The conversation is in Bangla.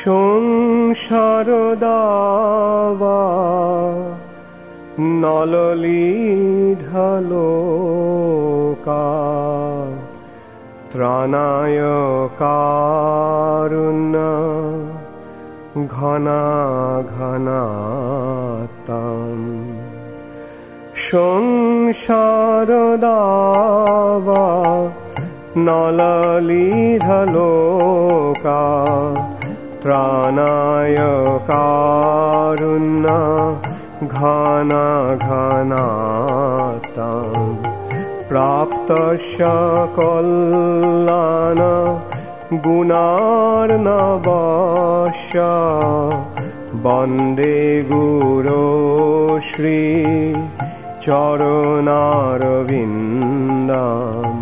সংসার দাবা নললীঢলোকা ত্রাণায় কারুণ্য ঘনাঘনাতাম। সংসার দাবা নললীঢলোকা ত্রাণায় কারুণ্য ঘনাঘনাতাম। প্রাপ্তস্য কল্যাণ গুণার্ণবস্য বন্দে গুরো শ্রী চরণারবিন্দম।